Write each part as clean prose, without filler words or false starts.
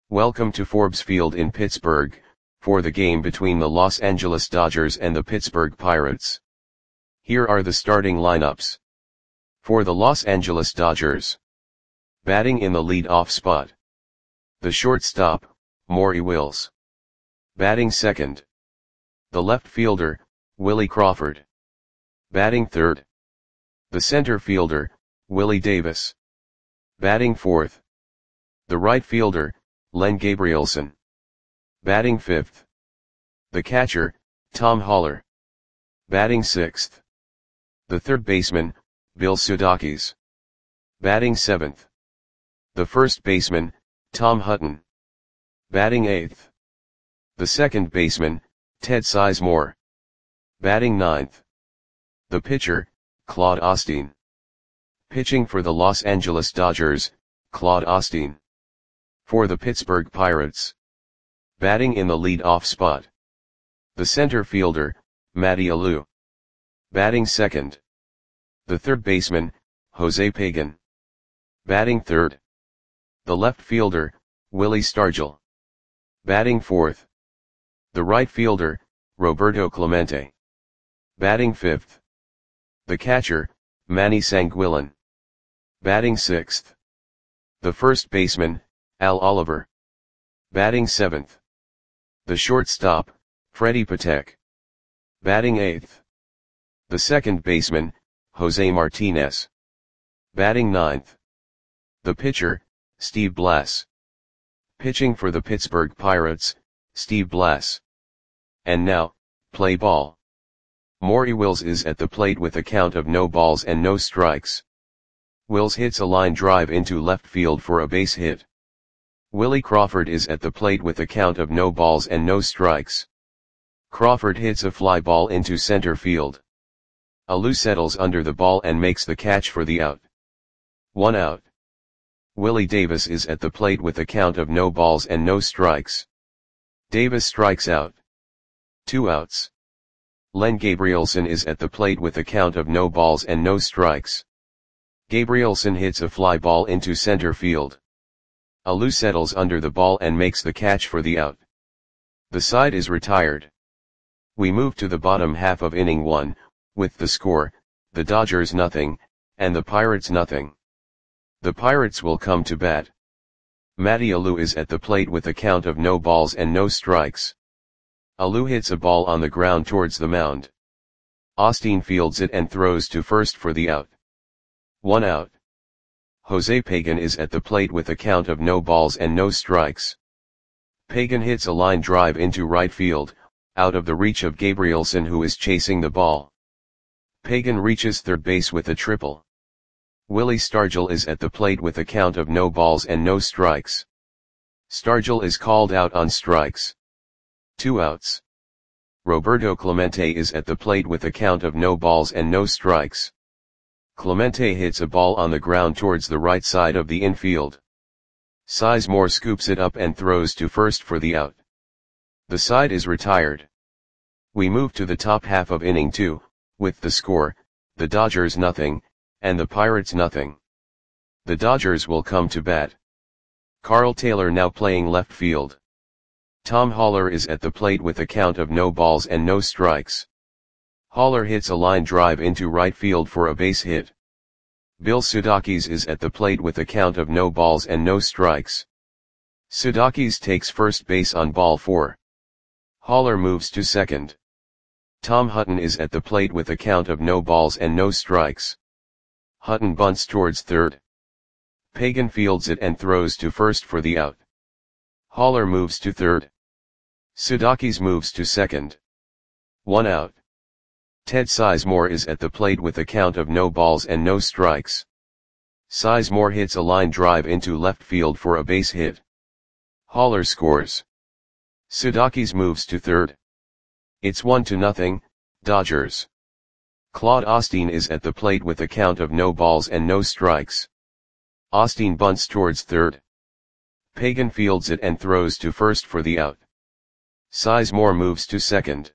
Welcome to Forbes Field in Pittsburgh, for the game between the Los Angeles Dodgers and the Pittsburgh Pirates. Here are the starting lineups. For the Los Angeles Dodgers. Batting in the lead-off spot. The shortstop, Maury Wills. Batting second. The left fielder, Willie Crawford. Batting third. The center fielder, Willie Davis. Batting fourth. The right fielder, Len Gabrielson. Batting fifth. The catcher, Tom Haller. Batting sixth. The third baseman, Bill Sudakis. Batting seventh. The first baseman, Tom Hutton. Batting eighth. The second baseman, Ted Sizemore. Batting ninth. The pitcher, Claude Osteen. Pitching for the Los Angeles Dodgers, Claude Osteen. For the Pittsburgh Pirates. Batting in the lead-off spot. The center fielder, Matty Alou. Batting second. The third baseman, Jose Pagan. Batting third. The left fielder, Willie Stargell. Batting fourth. The right fielder, Roberto Clemente. Batting fifth. The catcher, Manny Sanguillen. Batting sixth. The first baseman, Al Oliver. Batting seventh. The shortstop, Freddie Patek. Batting eighth. The second baseman, Jose Martinez. Batting ninth. The pitcher, Steve Blass. Pitching for the Pittsburgh Pirates, Steve Blass. And now, play ball. Maury Wills is at the plate with a count of no balls and no strikes. Wills hits a line drive into left field for a base hit. Willie Crawford is at the plate with a count of no balls and no strikes. Crawford hits a fly ball into center field. Alou settles under the ball and makes the catch for the out. 1 out. Willie Davis is at the plate with a count of no balls and no strikes. Davis strikes out. 2 outs. Len Gabrielson is at the plate with a count of no balls and no strikes. Gabrielson hits a fly ball into center field. Alou settles under the ball and makes the catch for the out. The side is retired. We move to the bottom half of inning 1, with the score, the Dodgers nothing, and the Pirates nothing. The Pirates will come to bat. Matty Alou is at the plate with a count of no balls and no strikes. Alou hits a ball on the ground towards the mound. Osteen fields it and throws to first for the out. 1 out. Jose Pagan is at the plate with a count of no balls and no strikes. Pagan hits a line drive into right field, out of the reach of Gabrielson, who is chasing the ball. Pagan reaches third base with a triple. Willie Stargell is at the plate with a count of no balls and no strikes. Stargell is called out on strikes. 2 outs. Roberto Clemente is at the plate with a count of no balls and no strikes. Clemente hits a ball on the ground towards the right side of the infield. Sizemore scoops it up and throws to first for the out. The side is retired. We move to the top half of inning 2, with the score, the Dodgers nothing, and the Pirates nothing. The Dodgers will come to bat. Carl Taylor now playing left field. Tom Haller is at the plate with a count of no balls and no strikes. Haller hits a line drive into right field for a base hit. Bill Sudakis is at the plate with a count of no balls and no strikes. Sudakis takes first base on ball 4. Haller moves to second. Tom Hutton is at the plate with a count of no balls and no strikes. Hutton bunts towards third. Pagan fields it and throws to first for the out. Haller moves to third. Sudakis moves to second. 1 out. Ted Sizemore is at the plate with a count of no balls and no strikes. Sizemore hits a line drive into left field for a base hit. Haller scores. Sudakis moves to third. It's 1-0, Dodgers. Claude Osteen is at the plate with a count of no balls and no strikes. Osteen bunts towards third. Pagan fields it and throws to first for the out. Sizemore moves to second.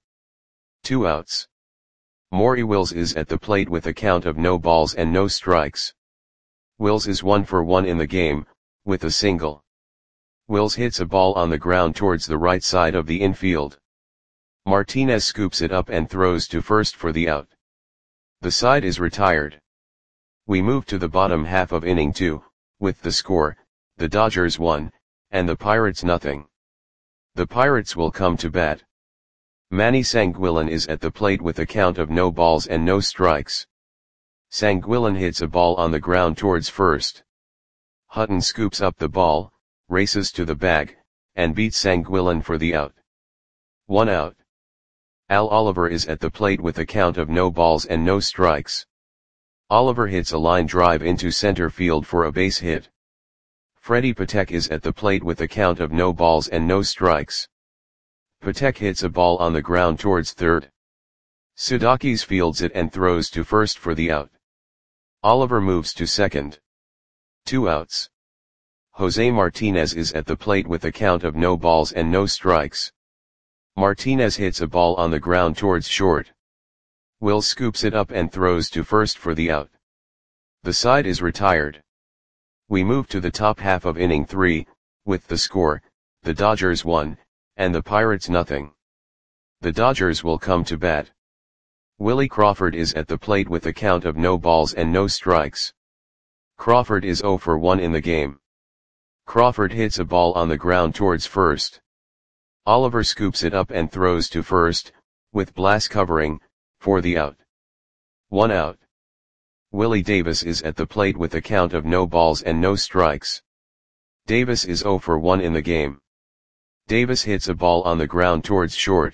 2 outs. Maury Wills is at the plate with a count of no balls and no strikes. Wills is 1 for 1 in the game, with a single. Wills hits a ball on the ground towards the right side of the infield. Martinez scoops it up and throws to first for the out. The side is retired. We move to the bottom half of inning 2, with the score, the Dodgers 1, and the Pirates nothing. The Pirates will come to bat. Manny Sanguillen is at the plate with a count of no balls and no strikes. Sanguillen hits a ball on the ground towards first. Hutton scoops up the ball, races to the bag, and beats Sanguillen for the out. 1 out. Al Oliver is at the plate with a count of no balls and no strikes. Oliver hits a line drive into center field for a base hit. Freddie Patek is at the plate with a count of no balls and no strikes. Patek hits a ball on the ground towards third. Sudakis fields it and throws to first for the out. Oliver moves to second. 2 outs. Jose Martinez is at the plate with a count of no balls and no strikes. Martinez hits a ball on the ground towards short. Wills scoops it up and throws to first for the out. The side is retired. We move to the top half of inning 3, with the score, the Dodgers 1, and the Pirates nothing. The Dodgers will come to bat. Willie Crawford is at the plate with a count of no balls and no strikes. Crawford is 0 for 1 in the game. Crawford hits a ball on the ground towards first. Oliver scoops it up and throws to first, with Blas covering, for the out. 1 out. Willie Davis is at the plate with a count of no balls and no strikes. Davis is 0 for 1 in the game. Davis hits a ball on the ground towards short.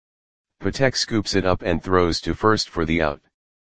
Patek scoops it up and throws to first for the out.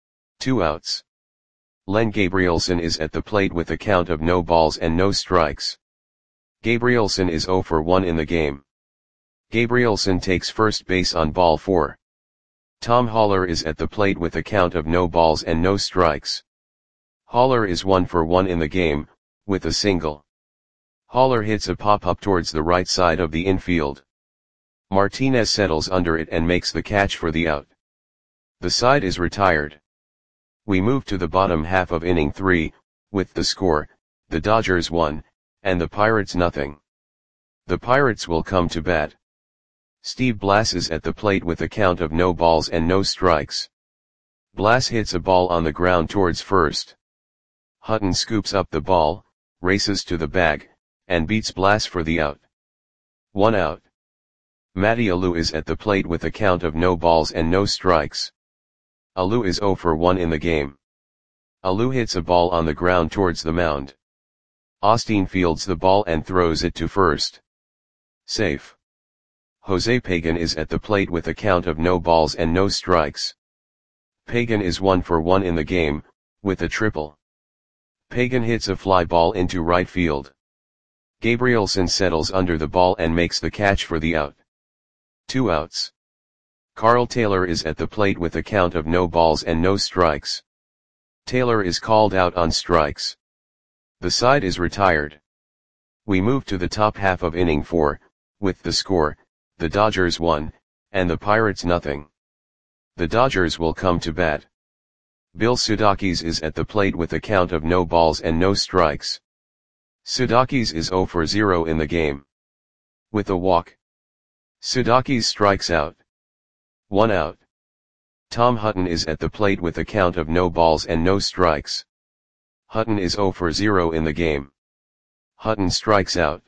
2 outs. Len Gabrielson is at the plate with a count of no balls and no strikes. Gabrielson is 0 for 1 in the game. Gabrielson takes first base on ball 4. Tom Haller is at the plate with a count of no balls and no strikes. Haller is 1 for 1 in the game, with a single. Haller hits a pop-up towards the right side of the infield. Martinez settles under it and makes the catch for the out. The side is retired. We move to the bottom half of inning 3, with the score, the Dodgers 1, and the Pirates nothing. The Pirates will come to bat. Steve Blas is at the plate with a count of no balls and no strikes. Blas hits a ball on the ground towards first. Hutton scoops up the ball, races to the bag, and beats Blas for the out. 1 out. Matty Alou is at the plate with a count of no balls and no strikes. Alou is 0 for 1 in the game. Alou hits a ball on the ground towards the mound. Osteen fields the ball and throws it to first. Safe. Jose Pagan is at the plate with a count of no balls and no strikes. Pagan is 1 for 1 in the game, with a triple. Pagan hits a fly ball into right field. Gabrielson settles under the ball and makes the catch for the out. 2 outs. Carl Taylor is at the plate with a count of no balls and no strikes. Taylor is called out on strikes. The side is retired. We move to the top half of inning 4, with the score, the Dodgers 1, and the Pirates nothing. The Dodgers will come to bat. Bill Sudakis is at the plate with a count of no balls and no strikes. Sudakis is 0 for 0 in the game. With a walk. Sudakis strikes out. 1 out. Tom Hutton is at the plate with a count of no balls and no strikes. Hutton is 0 for 0 in the game. Hutton strikes out.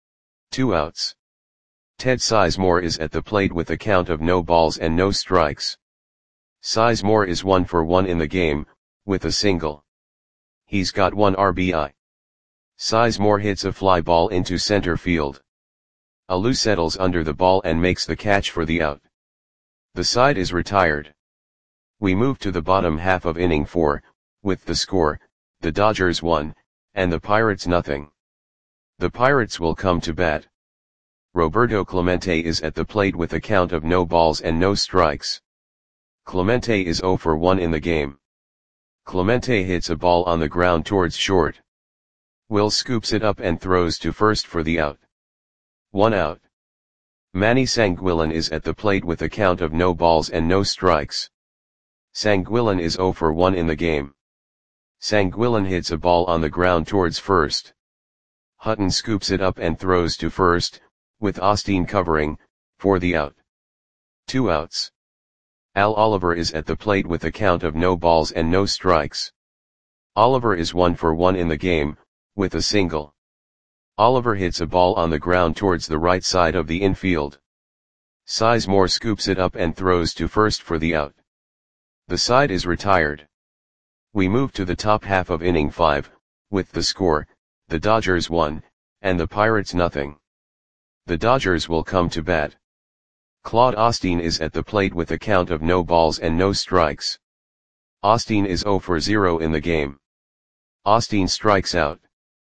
2 outs. Ted Sizemore is at the plate with a count of no balls and no strikes. Sizemore is 1 for 1 in the game, with a single. He's got 1 RBI. Sizemore hits a fly ball into center field. Alou settles under the ball and makes the catch for the out. The side is retired. We move to the bottom half of inning 4, with the score, the Dodgers 1, and the Pirates nothing. The Pirates will come to bat. Roberto Clemente is at the plate with a count of no balls and no strikes. Clemente is 0 for 1 in the game. Clemente hits a ball on the ground towards short. Will scoops it up and throws to first for the out. 1 out. Manny Sanguillen is at the plate with a count of no balls and no strikes. Sanguillen is 0 for 1 in the game. Sanguillen hits a ball on the ground towards first. Hutton scoops it up and throws to first, with Osteen covering, for the out. 2 outs. Al Oliver is at the plate with a count of no balls and no strikes. Oliver is 1 for 1 in the game, with a single. Oliver hits a ball on the ground towards the right side of the infield. Sizemore scoops it up and throws to first for the out. The side is retired. We move to the top half of inning 5, with the score, the Dodgers 1, and the Pirates nothing. The Dodgers will come to bat. Claude Osteen is at the plate with a count of no balls and no strikes. Osteen is 0 for 0 in the game. Osteen strikes out.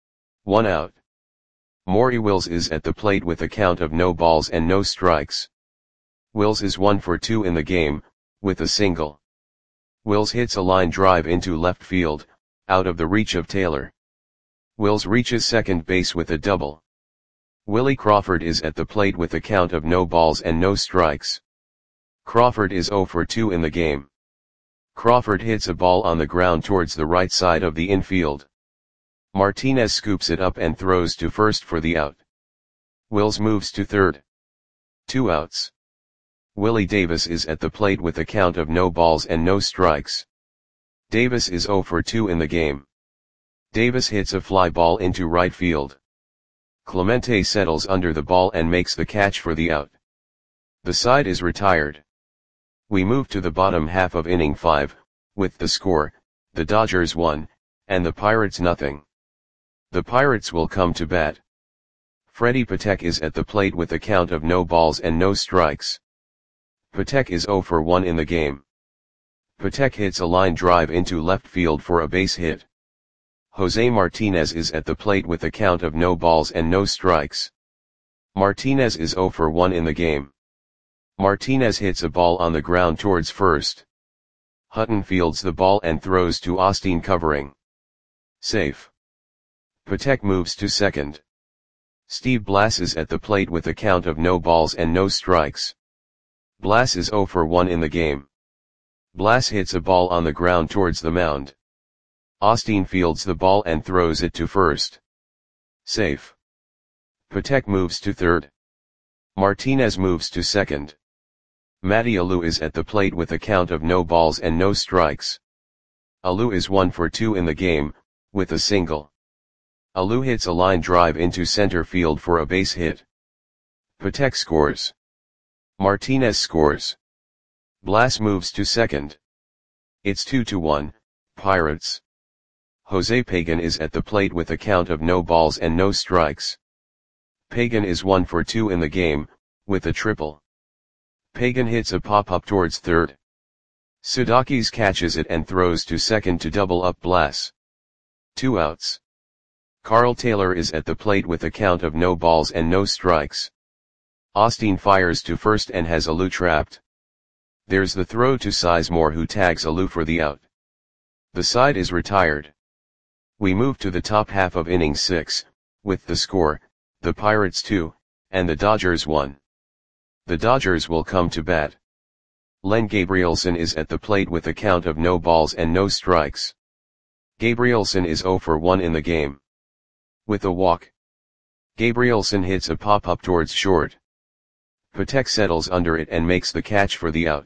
1 out. Maury Wills is at the plate with a count of no balls and no strikes. Wills is 1 for 2 in the game, with a single. Wills hits a line drive into left field, out of the reach of Taylor. Wills reaches second base with a double. Willie Crawford is at the plate with a count of no balls and no strikes. Crawford is 0 for 2 in the game. Crawford hits a ball on the ground towards the right side of the infield. Martinez scoops it up and throws to first for the out. Wills moves to third. 2 outs. Willie Davis is at the plate with a count of no balls and no strikes. Davis is 0 for 2 in the game. Davis hits a fly ball into right field. Clemente settles under the ball and makes the catch for the out. The side is retired. We move to the bottom half of inning 5, with the score, the Dodgers 1, and the Pirates nothing. The Pirates will come to bat. Freddie Patek is at the plate with a count of no balls and no strikes. Patek is 0 for 1 in the game. Patek hits a line drive into left field for a base hit. Jose Martinez is at the plate with a count of no balls and no strikes. Martinez is 0 for 1 in the game. Martinez hits a ball on the ground towards first. Hutton fields the ball and throws to Osteen covering. Safe. Patek moves to second. Steve Blass is at the plate with a count of no balls and no strikes. Blass is 0 for 1 in the game. Blass hits a ball on the ground towards the mound. Osteen fields the ball and throws it to first. Safe. Patek moves to third. Martinez moves to second. Matty Alou is at the plate with a count of no balls and no strikes. Alou is 1 for 2 in the game, with a single. Alou hits a line drive into center field for a base hit. Patek scores. Martinez scores. Blass moves to second. It's 2-1, Pirates. Jose Pagan is at the plate with a count of no balls and no strikes. Pagan is 1 for 2 in the game, with a triple. Pagan hits a pop-up towards third. Sudakis catches it and throws to second to double up Blass. 2 outs. Carl Taylor is at the plate with a count of no balls and no strikes. Osteen fires to first and has Alou trapped. There's the throw to Sizemore, who tags Alou for the out. The side is retired. We move to the top half of inning 6, with the score, the Pirates 2, and the Dodgers 1. The Dodgers will come to bat. Len Gabrielson is at the plate with a count of no balls and no strikes. Gabrielson is 0 for 1 in the game. With a walk. Gabrielson hits a pop-up towards short. Patek settles under it and makes the catch for the out.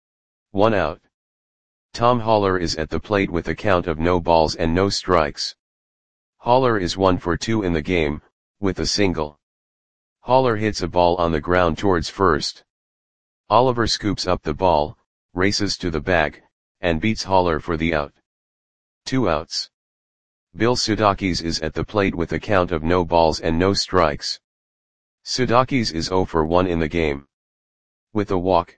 1 out. Tom Haller is at the plate with a count of no balls and no strikes. Haller is 1 for 2 in the game, with a single. Haller hits a ball on the ground towards first. Oliver scoops up the ball, races to the bag, and beats Haller for the out. 2 outs. Bill Sudakis is at the plate with a count of no balls and no strikes. Sudakis is 0 for 1 in the game. With a walk.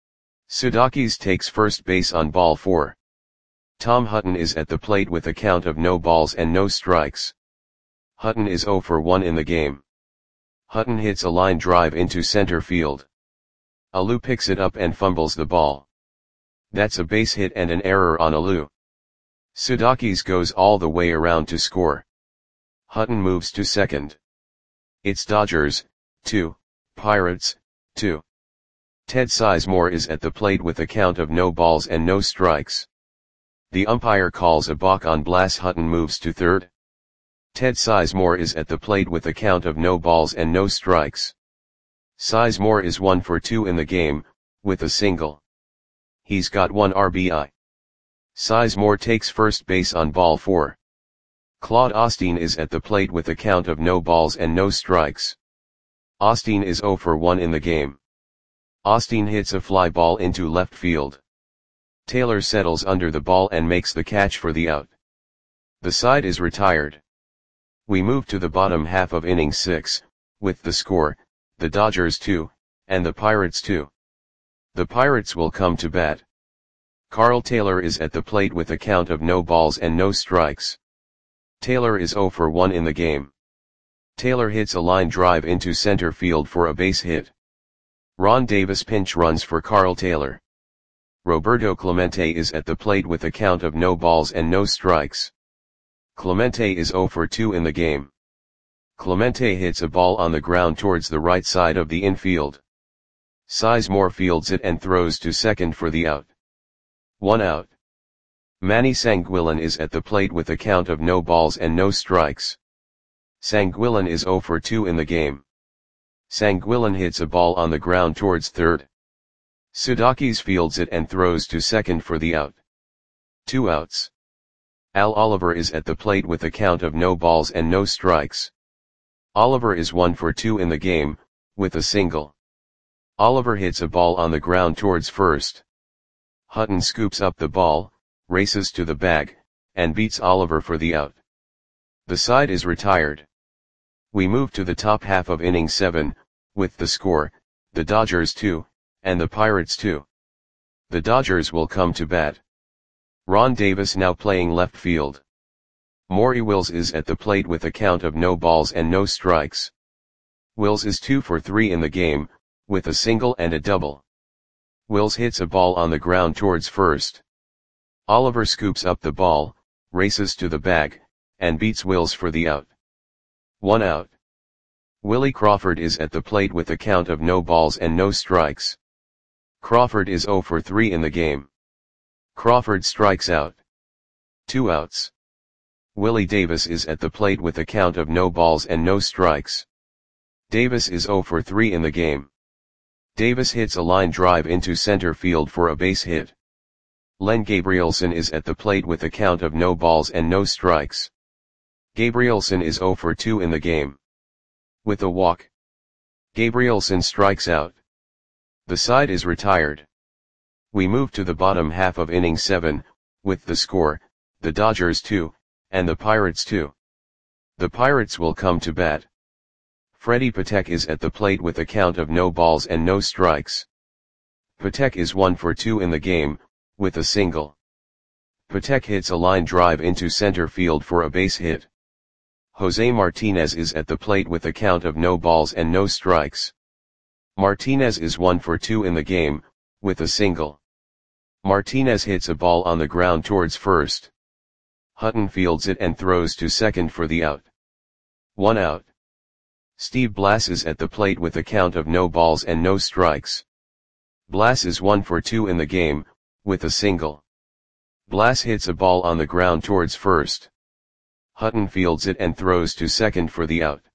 Sudakis takes first base on ball 4. Tom Hutton is at the plate with a count of no balls and no strikes. Hutton is 0 for 1 in the game. Hutton hits a line drive into center field. Alou picks it up and fumbles the ball. That's a base hit and an error on Alou. Sudakis goes all the way around to score. Hutton moves to second. It's Dodgers 2, Pirates 2. Ted Sizemore is at the plate with a count of no balls and no strikes. The umpire calls a balk on Blass. Hutton moves to third. Ted Sizemore is at the plate with a count of no balls and no strikes. Sizemore is 1 for 2 in the game, with a single. He's got 1 RBI. Sizemore takes first base on ball 4. Claude Osteen is at the plate with a count of no balls and no strikes. Osteen is 0 for 1 in the game. Osteen hits a fly ball into left field. Taylor settles under the ball and makes the catch for the out. The side is retired. We move to the bottom half of inning 6, with the score, the Dodgers 2, and the Pirates 2. The Pirates will come to bat. Carl Taylor is at the plate with a count of no balls and no strikes. Taylor is 0 for 1 in the game. Taylor hits a line drive into center field for a base hit. Ron Davis pinch runs for Carl Taylor. Roberto Clemente is at the plate with a count of no balls and no strikes. Clemente is 0 for 2 in the game. Clemente hits a ball on the ground towards the right side of the infield. Sizemore fields it and throws to second for the out. 1 out. Manny Sanguillen is at the plate with a count of no balls and no strikes. Sanguillen is 0 for 2 in the game. Sanguillen hits a ball on the ground towards third. Sudakis fields it and throws to second for the out. 2 outs. Al Oliver is at the plate with a count of no balls and no strikes. Oliver is 1 for 2 in the game, with a single. Oliver hits a ball on the ground towards first. Hutton scoops up the ball, races to the bag, and beats Oliver for the out. The side is retired. We move to the top half of inning 7, with the score, the Dodgers 2, and the Pirates 2. The Dodgers will come to bat. Ron Davis now playing left field. Maury Wills is at the plate with a count of no balls and no strikes. Wills is 2 for 3 in the game, with a single and a double. Wills hits a ball on the ground towards first. Oliver scoops up the ball, races to the bag, and beats Wills for the out. 1 out. Willie Crawford is at the plate with a count of no balls and no strikes. Crawford is 0 for 3 in the game. Crawford strikes out. 2 outs. Willie Davis is at the plate with a count of no balls and no strikes. Davis is 0 for 3 in the game. Davis hits a line drive into center field for a base hit. Len Gabrielson is at the plate with a count of no balls and no strikes. Gabrielson is 0 for 2 in the game. With a walk, Gabrielson strikes out. The side is retired. We move to the bottom half of inning 7, with the score, the Dodgers 2, and the Pirates 2. The Pirates will come to bat. Freddie Patek is at the plate with a count of no balls and no strikes. Patek is 1 for 2 in the game, with a single. Patek hits a line drive into center field for a base hit. Jose Martinez is at the plate with a count of no balls and no strikes. Martinez is 1 for 2 in the game, with a single. Martinez hits a ball on the ground towards first. Hutton fields it and throws to second for the out. 1 out. Steve Blass is at the plate with a count of no balls and no strikes. Blass is 1 for 2 in the game, with a single. Blass hits a ball on the ground towards first. Hutton fields it and throws to second for the out.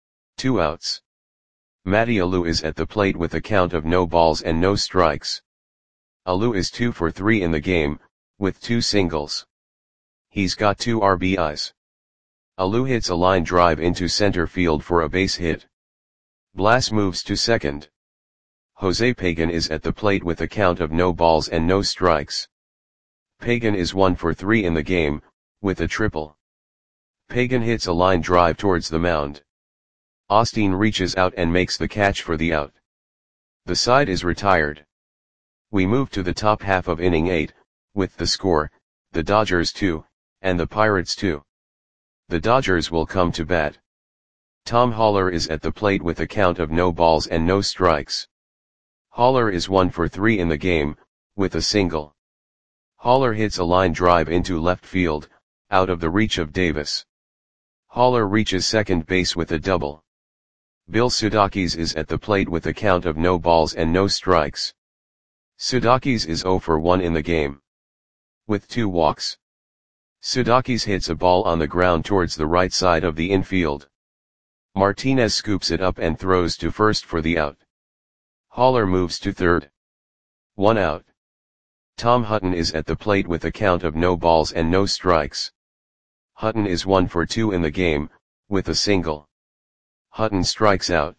2 outs. Matty Alou is at the plate with a count of no balls and no strikes. Alou is 2 for 3 in the game, with 2 singles. He's got 2 RBIs. Alou hits a line drive into center field for a base hit. Blass moves to second. Jose Pagan is at the plate with a count of no balls and no strikes. Pagan is 1 for 3 in the game, with a triple. Pagan hits a line drive towards the mound. Osteen reaches out and makes the catch for the out. The side is retired. We move to the top half of inning 8, with the score, the Dodgers 2, and the Pirates 2. The Dodgers will come to bat. Tom Haller is at the plate with a count of no balls and no strikes. Haller is 1 for 3 in the game, with a single. Haller hits a line drive into left field, out of the reach of Davis. Haller reaches second base with a double. Bill Sudakis is at the plate with a count of no balls and no strikes. Sudakis is 0 for 1 in the game. With 2 walks. Sudakis hits a ball on the ground towards the right side of the infield. Martinez scoops it up and throws to first for the out. Haller moves to third. 1 out. Tom Hutton is at the plate with a count of no balls and no strikes. Hutton is 1 for 2 in the game, with a single. Hutton strikes out.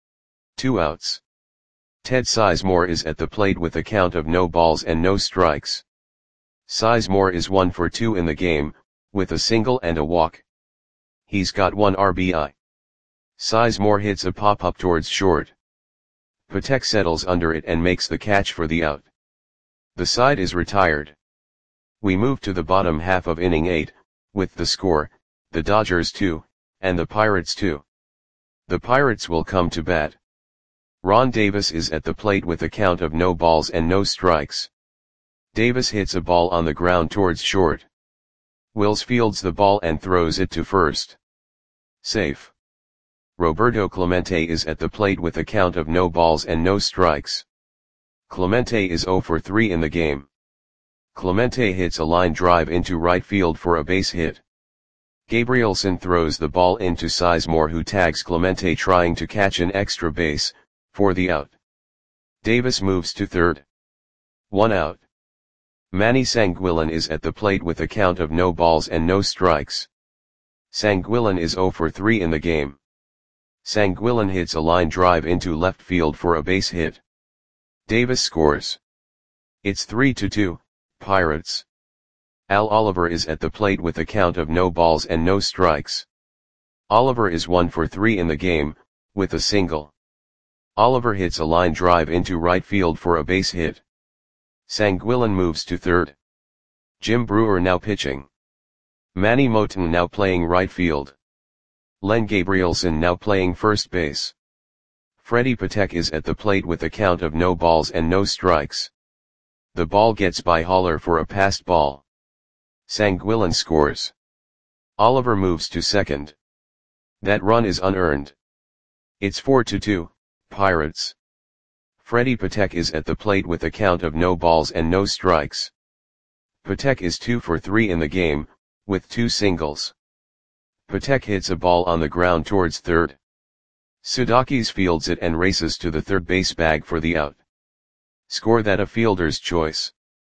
2 outs. Ted Sizemore is at the plate with a count of no balls and no strikes. Sizemore is 1 for 2 in the game, with a single and a walk. He's got 1 RBI. Sizemore hits a pop-up towards short. Patek settles under it and makes the catch for the out. The side is retired. We move to the bottom half of inning 8, with the score, the Dodgers 2, and the Pirates 2. The Pirates will come to bat. Ron Davis is at the plate with a count of no balls and no strikes. Davis hits a ball on the ground towards short. Wills fields the ball and throws it to first. Safe. Roberto Clemente is at the plate with a count of no balls and no strikes. Clemente is 0 for 3 in the game. Clemente hits a line drive into right field for a base hit. Gabrielson throws the ball into Sizemore, who tags Clemente trying to catch an extra base, for the out. Davis moves to third. 1 out. Manny Sanguillen is at the plate with a count of no balls and no strikes. Sanguillen is 0 for 3 in the game. Sanguillen hits a line drive into left field for a base hit. Davis scores. It's 3-2, Pirates. Al Oliver is at the plate with a count of no balls and no strikes. Oliver is 1 for 3 in the game, with a single. Oliver hits a line drive into right field for a base hit. Sanguillen moves to third. Jim Brewer now pitching. Manny Moten now playing right field. Len Gabrielson now playing first base. Freddie Patek is at the plate with a count of no balls and no strikes. The ball gets by Haller for a passed ball. Sanguillen scores. Oliver moves to second. That run is unearned. It's 4-2, Pirates. Freddie Patek is at the plate with a count of no balls and no strikes. Patek is 2 for 3 in the game, with 2 singles. Patek hits a ball on the ground towards third. Sudakis fields it and races to the third base bag for the out. Score that a fielder's choice.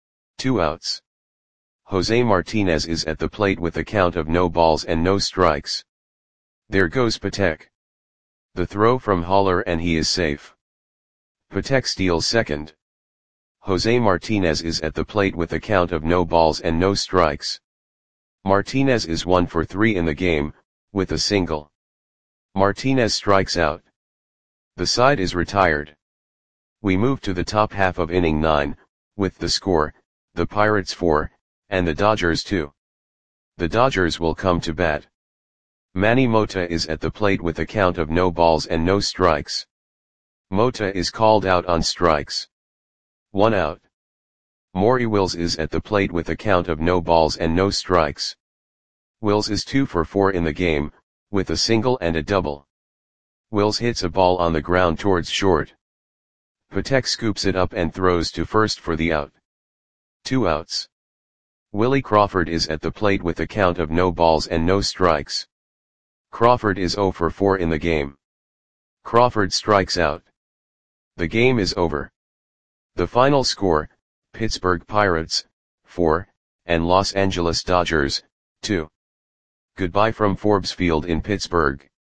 2 outs. Jose Martinez is at the plate with a count of no balls and no strikes. There goes Patek. The throw from Haller and he is safe. Patek steals second. Jose Martinez is at the plate with a count of no balls and no strikes. Martinez is 1 for 3 in the game, with a single. Martinez strikes out. The side is retired. We move to the top half of inning 9, with the score, the Pirates 4, and the Dodgers 2. The Dodgers will come to bat. Manny Mota is at the plate with a count of no balls and no strikes. Mota is called out on strikes. 1 out. Maury Wills is at the plate with a count of no balls and no strikes. Wills is 2 for 4 in the game, with a single and a double. Wills hits a ball on the ground towards short. Patek scoops it up and throws to first for the out. 2 outs. Willie Crawford is at the plate with a count of no balls and no strikes. Crawford is 0 for 4 in the game. Crawford strikes out. The game is over. The final score, Pittsburgh Pirates, 4, and Los Angeles Dodgers, 2. Goodbye from Forbes Field in Pittsburgh.